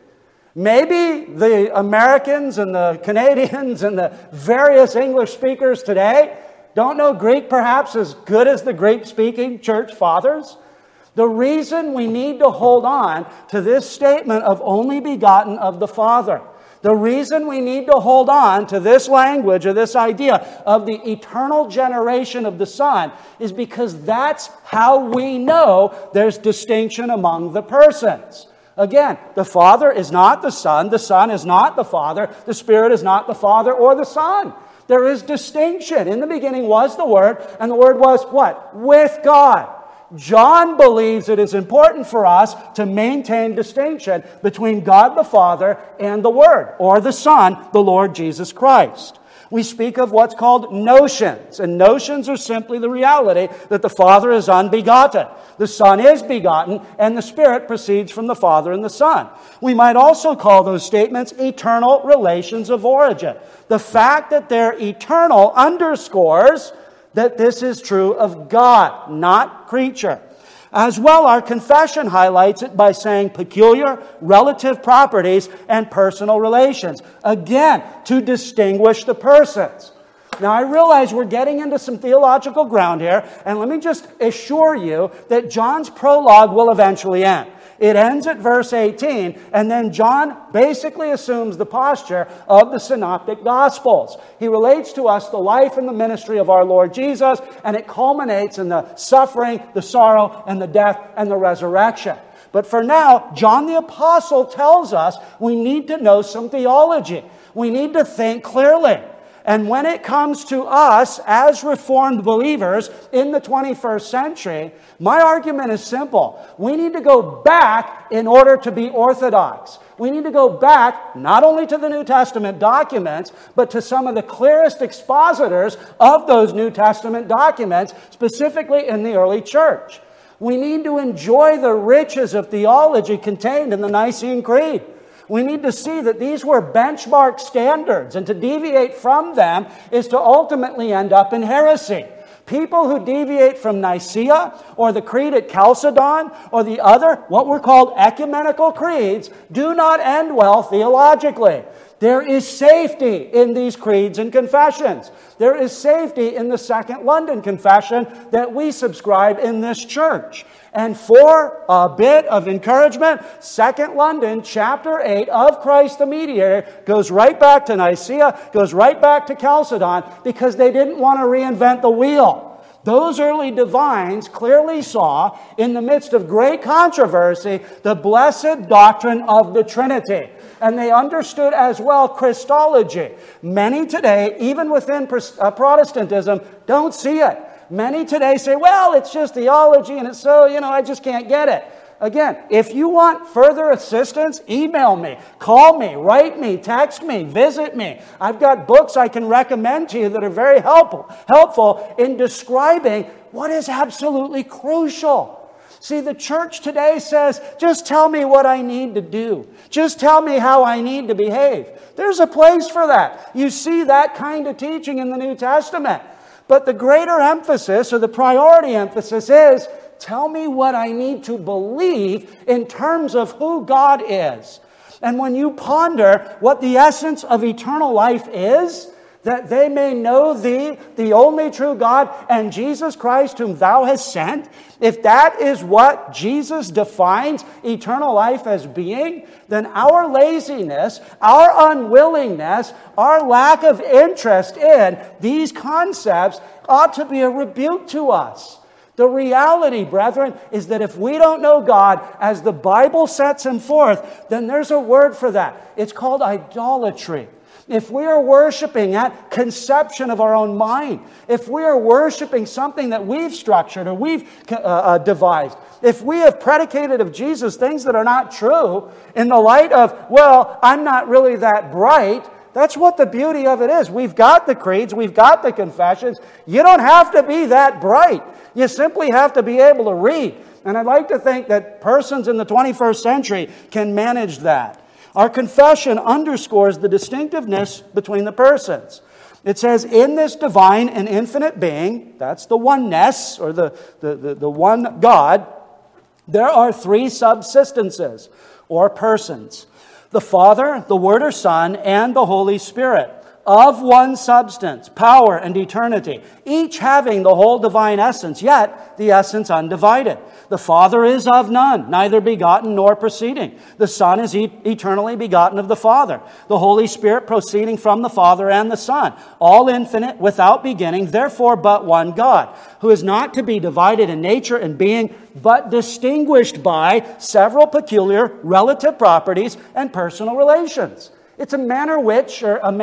Maybe the Americans and the Canadians and the various English speakers today don't know Greek perhaps as good as the Greek-speaking church fathers. The reason we need to hold on to this statement of only begotten of the Father, the reason we need to hold on to this language or this idea of the eternal generation of the Son is because that's how we know there's distinction among the persons. Again, the Father is not the Son is not the Father, the Spirit is not the Father or the Son. There is distinction. In the beginning was the Word, and the Word was what? With God. John believes it is important for us to maintain distinction between God the Father and the Word, or the Son, the Lord Jesus Christ. We speak of what's called notions, and notions are simply the reality that the Father is unbegotten, the Son is begotten, and the Spirit proceeds from the Father and the Son. We might also call those statements eternal relations of origin. The fact that they're eternal underscores that this is true of God, not creature. As well, our confession highlights it by saying peculiar, relative properties, and personal relations. Again, to distinguish the persons. Now, I realize we're getting into some theological ground here, and let me just assure you that John's prologue will eventually end. It ends at verse 18, and then John basically assumes the posture of the synoptic Gospels. He relates to us the life and the ministry of our Lord Jesus, and it culminates in the suffering, the sorrow, and the death, and the resurrection. But for now, John the Apostle tells us we need to know some theology. We need to think clearly. And when it comes to us as Reformed believers in the 21st century, my argument is simple. We need to go back in order to be orthodox. We need to go back not only to the New Testament documents, but to some of the clearest expositors of those New Testament documents, specifically in the early church. We need to enjoy the riches of theology contained in the Nicene Creed. We need to see that these were benchmark standards, and to deviate from them is to ultimately end up in heresy. People who deviate from Nicaea or the creed at Chalcedon or the other, what were called ecumenical creeds, do not end well theologically. There is safety in these creeds and confessions. There is safety in the Second London Confession that we subscribe in this church. And for a bit of encouragement, 2 London, chapter 8 of Christ the Mediator goes right back to Nicaea, goes right back to Chalcedon, because they didn't want to reinvent the wheel. Those early divines clearly saw, in the midst of great controversy, the blessed doctrine of the Trinity. And they understood as well Christology. Many today, even within Protestantism, don't see it. Many today say, well, it's just theology and it's so, I just can't get it. Again, if you want further assistance, email me, call me, write me, text me, visit me. I've got books I can recommend to you that are very helpful in describing what is absolutely crucial. See, the church today says, just tell me what I need to do. Just tell me how I need to behave. There's a place for that. You see that kind of teaching in the New Testament. But the greater emphasis, or the priority emphasis, is tell me what I need to believe in terms of who God is. And when you ponder what the essence of eternal life is, that they may know Thee, the only true God, and Jesus Christ whom Thou hast sent, if that is what Jesus defines eternal life as being, then our laziness, our unwillingness, our lack of interest in these concepts ought to be a rebuke to us. The reality, brethren, is that if we don't know God as the Bible sets Him forth, then there's a word for that. It's called idolatry. If we are worshiping at conception of our own mind, if we are worshiping something that we've structured or we've devised, if we have predicated of Jesus things that are not true in the light of, well, I'm not really that bright, that's what the beauty of it is. We've got the creeds, we've got the confessions. You don't have to be that bright. You simply have to be able to read. And I'd like to think that persons in the 21st century can manage that. Our confession underscores the distinctiveness between the persons. It says, in this divine and infinite being, that's the oneness, or the one God, there are three subsistences, or persons. The Father, the Word or Son, and the Holy Spirit, of one substance, power and eternity, each having the whole divine essence, yet the essence undivided. The Father is of none, neither begotten nor proceeding. The Son is eternally begotten of the Father. The Holy Spirit proceeding from the Father and the Son, all infinite, without beginning, therefore but one God, who is not to be divided in nature and being, but distinguished by several peculiar relative properties and personal relations. It's a manner in which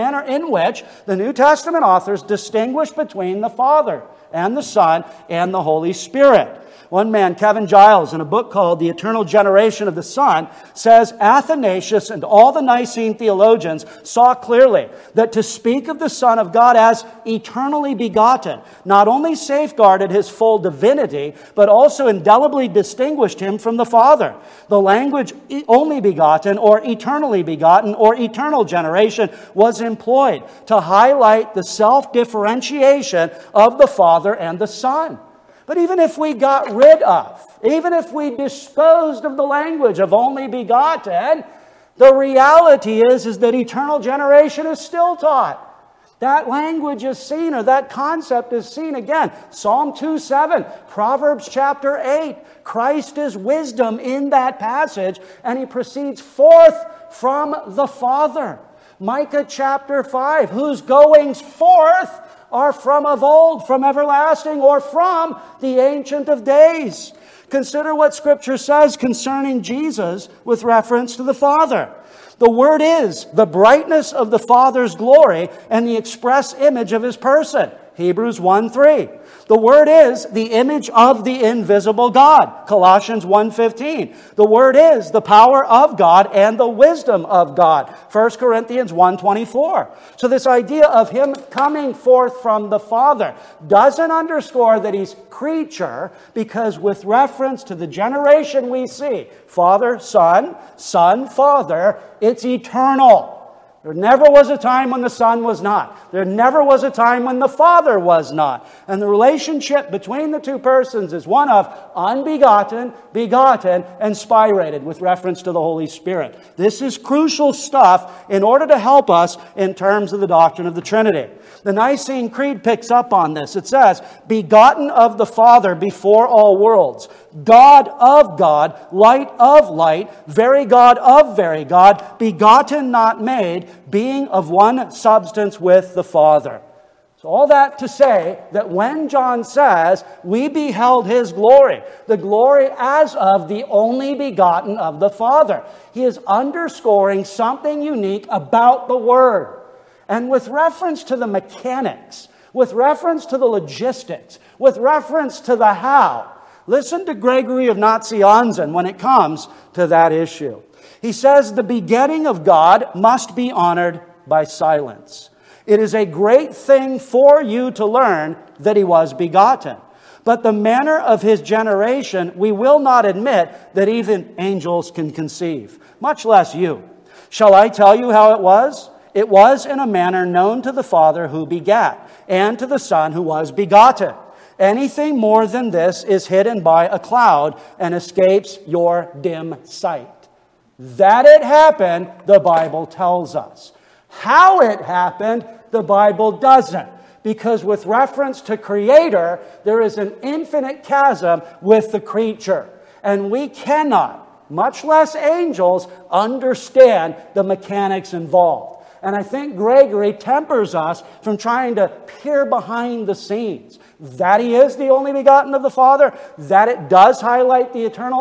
the New Testament authors distinguish between the Father and the Son and the Holy Spirit. One man, Kevin Giles, in a book called The Eternal Generation of the Son, says Athanasius and all the Nicene theologians saw clearly that to speak of the Son of God as eternally begotten not only safeguarded his full divinity, but also indelibly distinguished him from the Father. The language only begotten or eternally begotten or eternal generation was employed to highlight the self-differentiation of the Father and the Son. But even if we got rid of, even if we disposed of the language of only begotten, the reality is that eternal generation is still taught. That language is seen, or that concept is seen again. Psalm 2:7, Proverbs chapter 8. Christ is wisdom in that passage, and He proceeds forth from the Father. Micah chapter 5, whose goings forth are from of old, from everlasting, or from the Ancient of Days. Consider what Scripture says concerning Jesus with reference to the Father. The Word is the brightness of the Father's glory and the express image of His person. Hebrews 1:3. The Word is the image of the invisible God. Colossians 1:15. The Word is the power of God and the wisdom of God. 1 Corinthians 1:24. So this idea of Him coming forth from the Father doesn't underscore that He's creature, because with reference to the generation we see, Father, Son, Son, Father, it's eternal. There never was a time when the Son was not. There never was a time when the Father was not. And the relationship between the two persons is one of unbegotten, begotten, and spirated with reference to the Holy Spirit. This is crucial stuff in order to help us in terms of the doctrine of the Trinity. The Nicene Creed picks up on this. It says, begotten of the Father before all worlds, God of God, light of light, very God of very God, begotten not made, being of one substance with the Father. So all that to say that when John says, we beheld His glory, the glory as of the only begotten of the Father, he is underscoring something unique about the Word. And with reference to the mechanics, with reference to the logistics, with reference to the how, listen to Gregory of Nazianzen when it comes to that issue. He says, the begetting of God must be honored by silence. It is a great thing for you to learn that He was begotten. But the manner of His generation we will not admit that even angels can conceive, much less you. Shall I tell you how it was? It was in a manner known to the Father who begat, and to the Son who was begotten. Anything more than this is hidden by a cloud and escapes your dim sight. That it happened, the Bible tells us. How it happened, the Bible doesn't. Because with reference to Creator, there is an infinite chasm with the creature. And we cannot, much less angels, understand the mechanics involved. And I think Gregory tempers us from trying to peer behind the scenes. That He is the only begotten of the Father, that it does highlight the eternal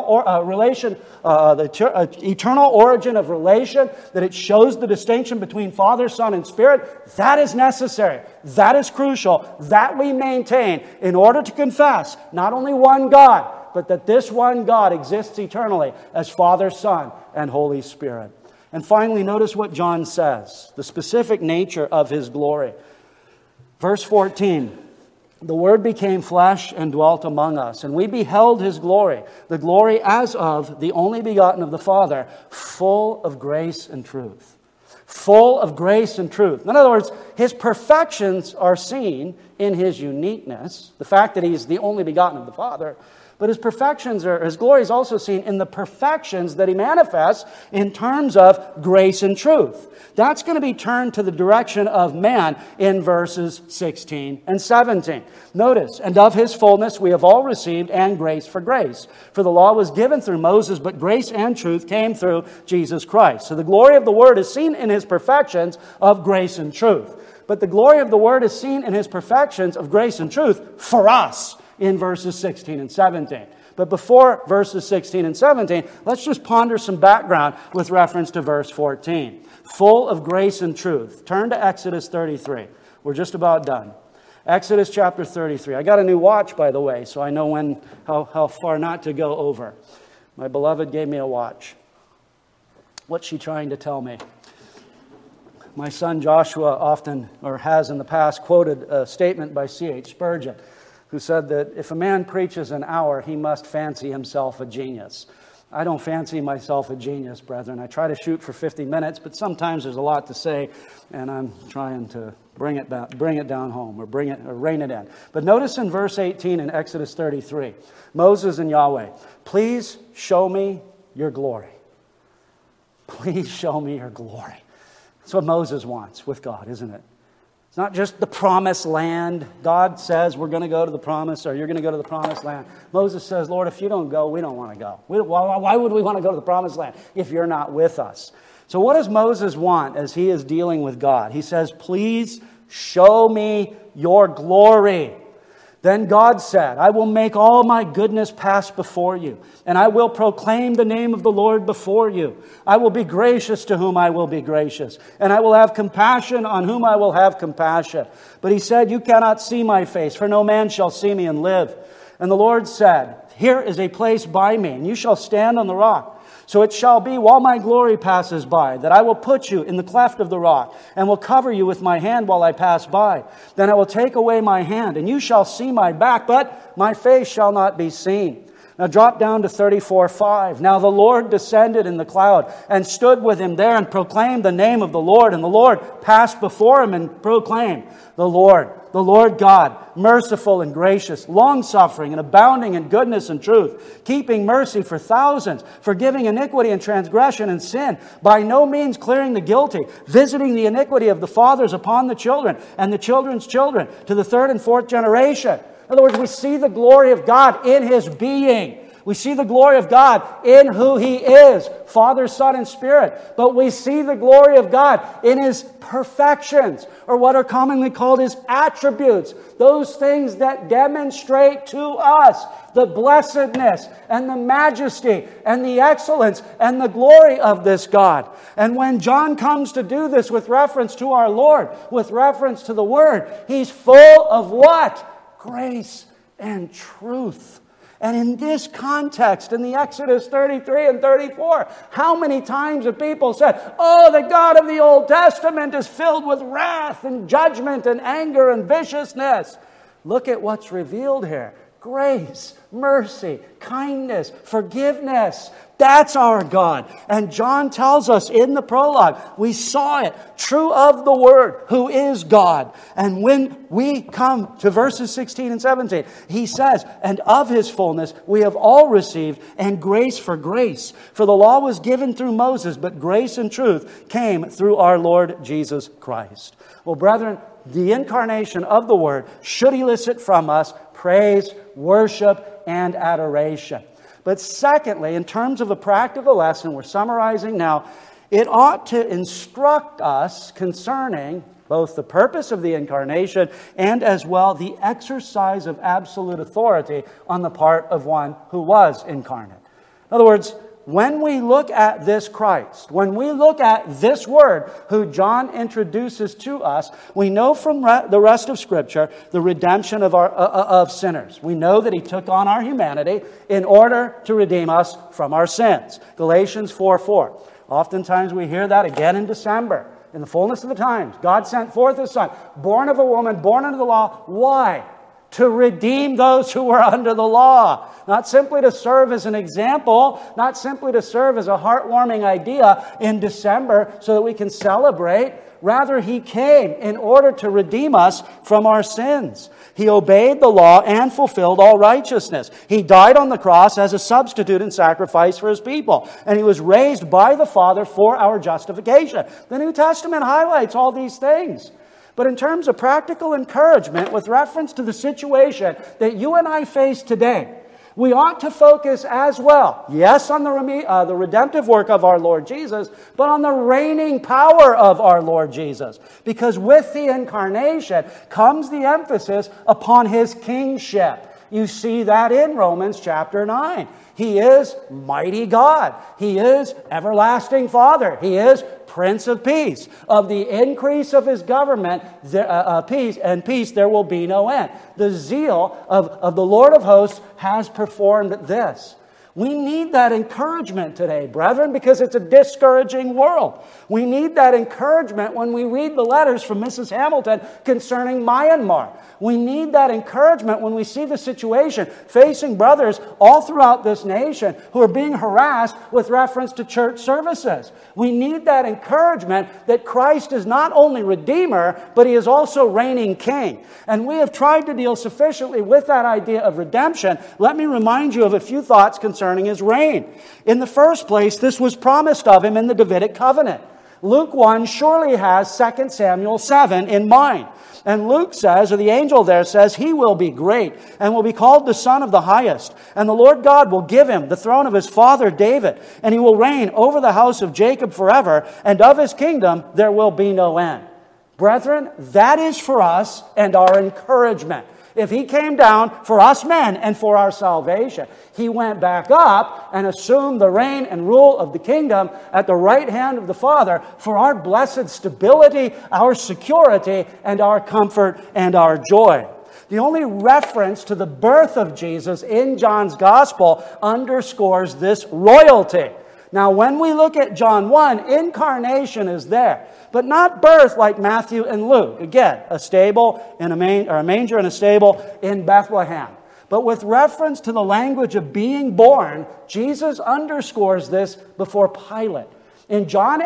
eternal origin of relation, that it shows the distinction between Father, Son, and Spirit. That is necessary. That is crucial. That we maintain in order to confess not only one God, but that this one God exists eternally as Father, Son, and Holy Spirit. And finally, notice what John says, the specific nature of His glory. Verse 14, the Word became flesh and dwelt among us, and we beheld His glory, the glory as of the only begotten of the Father, full of grace and truth. Full of grace and truth. In other words, His perfections are seen in his uniqueness, the fact that he's the only begotten of the Father, but his perfections, or his glory, is also seen in the perfections that he manifests in terms of grace and truth. That's going to be turned to the direction of man in verses 16 and 17. Notice, and of his fullness we have all received, and grace for grace. For the law was given through Moses, but grace and truth came through Jesus Christ. So the glory of the Word is seen in his perfections of grace and truth. But the glory of the Word is seen in his perfections of grace and truth for us in verses 16 and 17. But before verses 16 and 17, let's just ponder some background with reference to verse 14. Full of grace and truth. Turn to Exodus 33. We're just about done. Exodus chapter 33. I got a new watch, by the way, so I know how far not to go over. My beloved gave me a watch. What's she trying to tell me? My son Joshua often, or has in the past, quoted a statement by C.H. Spurgeon, who said that if a man preaches an hour, he must fancy himself a genius. I don't fancy myself a genius, brethren. I try to shoot for 50 minutes, but sometimes there's a lot to say, and I'm trying to bring it down home, or rein it in. But notice in verse 18 in Exodus 33, Moses and Yahweh, please show me your glory. Please show me your glory. That's what Moses wants with God, isn't it? It's not just the promised land. God says we're going to go to the promise, or you're going to go to the promised land. Moses says, Lord, if you don't go, we don't want to go. Why would we want to go to the promised land if you're not with us? So what does Moses want as he is dealing with God? He says, please show me your glory. Then God said, I will make all my goodness pass before you, and I will proclaim the name of the Lord before you. I will be gracious to whom I will be gracious, and I will have compassion on whom I will have compassion. But he said, you cannot see my face, for no man shall see me and live. And the Lord said, here is a place by me, and you shall stand on the rock. So it shall be, while my glory passes by, that I will put you in the cleft of the rock, and will cover you with my hand while I pass by. Then I will take away my hand, and you shall see my back, but my face shall not be seen. Now drop down to 34:5. Now the Lord descended in the cloud, and stood with him there, and proclaimed the name of the Lord. And the Lord passed before him, and proclaimed, the Lord God, merciful and gracious, long-suffering and abounding in goodness and truth, keeping mercy for thousands, forgiving iniquity and transgression and sin, by no means clearing the guilty, visiting the iniquity of the fathers upon the children, and the children's children, to the third and fourth generation. In other words, we see the glory of God in his being. We see the glory of God in who he is, Father, Son, and Spirit. But we see the glory of God in his perfections, or what are commonly called his attributes. Those things that demonstrate to us the blessedness and the majesty and the excellence and the glory of this God. And when John comes to do this with reference to our Lord, with reference to the Word, he's full of what? Grace and truth. And in this context, in the Exodus 33 and 34, how many times have people said, oh, the God of the Old Testament is filled with wrath and judgment and anger and viciousness. Look at what's revealed here. Grace, mercy, kindness, forgiveness. That's our God. And John tells us in the prologue, we saw it, true of the Word, who is God. And when we come to verses 16 and 17, he says, and of his fullness we have all received, and grace for grace. For the law was given through Moses, but grace and truth came through our Lord Jesus Christ. Well, brethren, the incarnation of the Word should elicit from us praise, worship, and adoration. But secondly, in terms of a practical lesson, we're summarizing now, it ought to instruct us concerning both the purpose of the incarnation and as well the exercise of absolute authority on the part of one who was incarnate. In other words, when we look at this Christ, when we look at this Word who John introduces to us, we know from the rest of Scripture the redemption of sinners. We know that he took on our humanity in order to redeem us from our sins. Galatians 4:4. Oftentimes we hear that again in December. In the fullness of the times, God sent forth his Son, born of a woman, born under the law. Why? To redeem those who were under the law. Not simply to serve as an example, not simply to serve as a heartwarming idea in December so that we can celebrate. Rather, he came in order to redeem us from our sins. He obeyed the law and fulfilled all righteousness. He died on the cross as a substitute and sacrifice for his people. And he was raised by the Father for our justification. The New Testament highlights all these things. But in terms of practical encouragement with reference to the situation that you and I face today, we ought to focus as well, yes, on the redemptive work of our Lord Jesus, but on the reigning power of our Lord Jesus. Because with the incarnation comes the emphasis upon his kingship. You see that in Romans chapter 9. He is mighty God. He is everlasting Father. He is Prince of Peace. Of the increase of his government, peace, there will be no end. The zeal of the Lord of hosts has performed this. We need that encouragement today, brethren, because it's a discouraging world. We need that encouragement when we read the letters from Mrs. Hamilton concerning Myanmar. We need that encouragement when we see the situation facing brothers all throughout this nation who are being harassed with reference to church services. We need that encouragement that Christ is not only Redeemer, but he is also reigning King. And we have tried to deal sufficiently with that idea of redemption. Let me remind you of a few thoughts concerning his reign. In the first place, this was promised of him in the Davidic covenant. Luke 1 surely has 2 Samuel 7 in mind. And Luke says, or the angel there says, he will be great and will be called the Son of the Highest. And the Lord God will give him the throne of his father David. And he will reign over the house of Jacob forever. And of his kingdom there will be no end. Brethren, that is for us and our encouragement. If he came down for us men and for our salvation, he went back up and assumed the reign and rule of the kingdom at the right hand of the Father for our blessed stability, our security, and our comfort and our joy. The only reference to the birth of Jesus in John's gospel underscores this royalty. Now, when we look at John 1, incarnation is there, but not birth like Matthew and Luke. Again, a stable in a manger and a stable in Bethlehem. But with reference to the language of being born, Jesus underscores this before Pilate. In John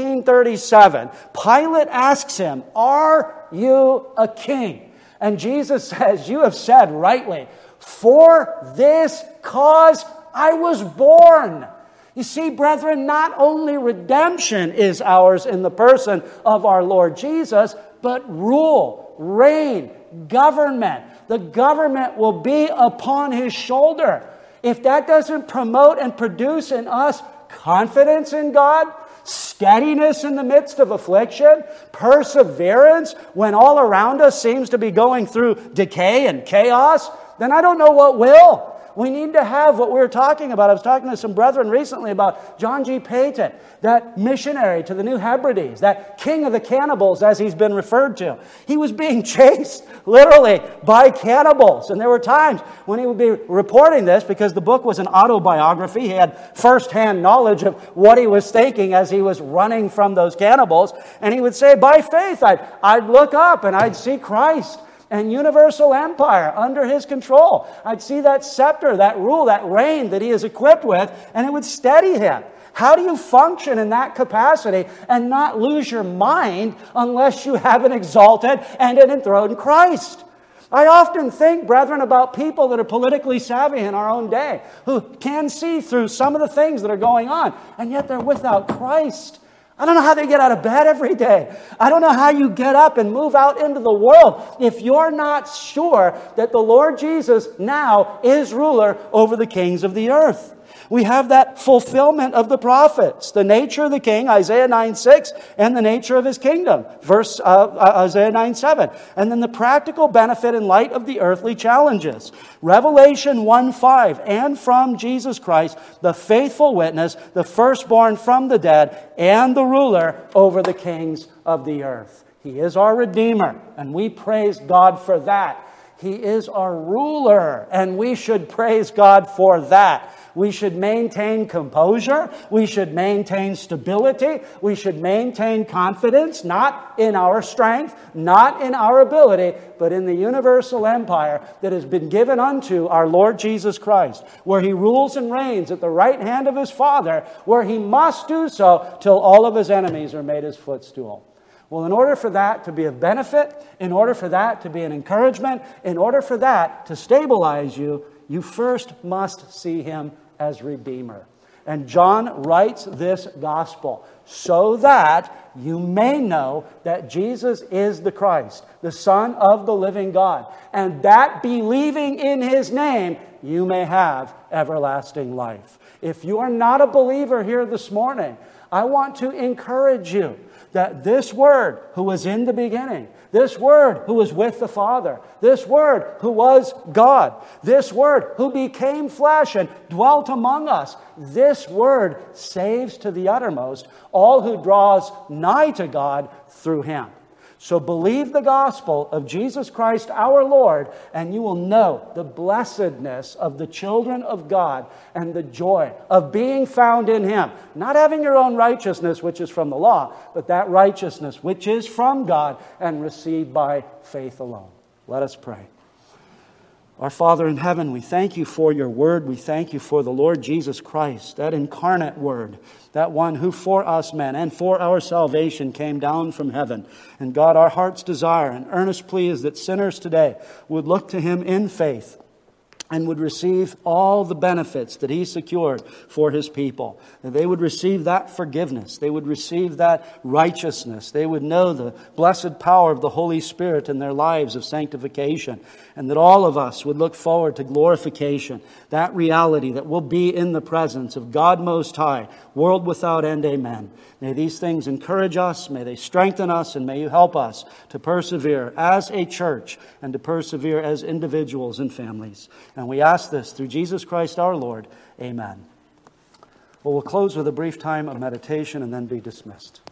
18:37, Pilate asks him, "Are you a king?" And Jesus says, "You have said rightly, for this cause I was born." You see, brethren, not only redemption is ours in the person of our Lord Jesus, but rule, reign, government. The government will be upon his shoulder. If that doesn't promote and produce in us confidence in God, steadiness in the midst of affliction, perseverance when all around us seems to be going through decay and chaos, then I don't know what will. We need to have what we were talking about. I was talking to some brethren recently about John G. Paton, that missionary to the New Hebrides, that king of the cannibals as he's been referred to. He was being chased literally by cannibals. And there were times when he would be reporting this because the book was an autobiography. He had firsthand knowledge of what he was thinking as he was running from those cannibals. And he would say, by faith, I'd look up and I'd see Christ and universal empire under his control. I'd see that scepter, that rule, that reign that he is equipped with, and it would steady him. How do you function in that capacity and not lose your mind unless you have an exalted and an enthroned Christ? I often think, brethren, about people that are politically savvy in our own day, who can see through some of the things that are going on, and yet they're without Christ. I don't know how they get out of bed every day. I don't know how you get up and move out into the world if you're not sure that the Lord Jesus now is ruler over the kings of the earth. We have that fulfillment of the prophets, the nature of the king, Isaiah 9:6, and the nature of his kingdom, Isaiah 9:7. And then the practical benefit in light of the earthly challenges. Revelation 1:5, and from Jesus Christ, the faithful witness, the firstborn from the dead, and the ruler over the kings of the earth. He is our Redeemer, and we praise God for that. He is our ruler, and we should praise God for that. We should maintain composure. We should maintain stability. We should maintain confidence, not in our strength, not in our ability, but in the universal empire that has been given unto our Lord Jesus Christ, where he rules and reigns at the right hand of his Father, where he must do so till all of his enemies are made his footstool. Well, in order for that to be of benefit, in order for that to be an encouragement, in order for that to stabilize you, you first must see Him as Redeemer. And John writes this gospel so that you may know that Jesus is the Christ, the Son of the living God, and that believing in His name, you may have everlasting life. If you are not a believer here this morning, I want to encourage you that this Word who was in the beginning, this Word who was with the Father, this Word who was God, this Word who became flesh and dwelt among us, this Word saves to the uttermost all who draws nigh to God through Him. So believe the gospel of Jesus Christ our Lord, and you will know the blessedness of the children of God and the joy of being found in Him. Not having your own righteousness, which is from the law, but that righteousness which is from God and received by faith alone. Let us pray. Our Father in heaven, we thank You for Your Word. We thank You for the Lord Jesus Christ, that incarnate Word, that one who for us men and for our salvation came down from heaven. And God, our heart's desire and earnest plea is that sinners today would look to Him in faith and would receive all the benefits that He secured for His people. That they would receive that forgiveness. They would receive that righteousness. They would know the blessed power of the Holy Spirit in their lives of sanctification. And that all of us would look forward to glorification, that reality that will be in the presence of God Most High, world without end. Amen. May these things encourage us, may they strengthen us, and may You help us to persevere as a church and to persevere as individuals and families. And we ask this through Jesus Christ our Lord. Amen. Well, we'll close with a brief time of meditation and then be dismissed.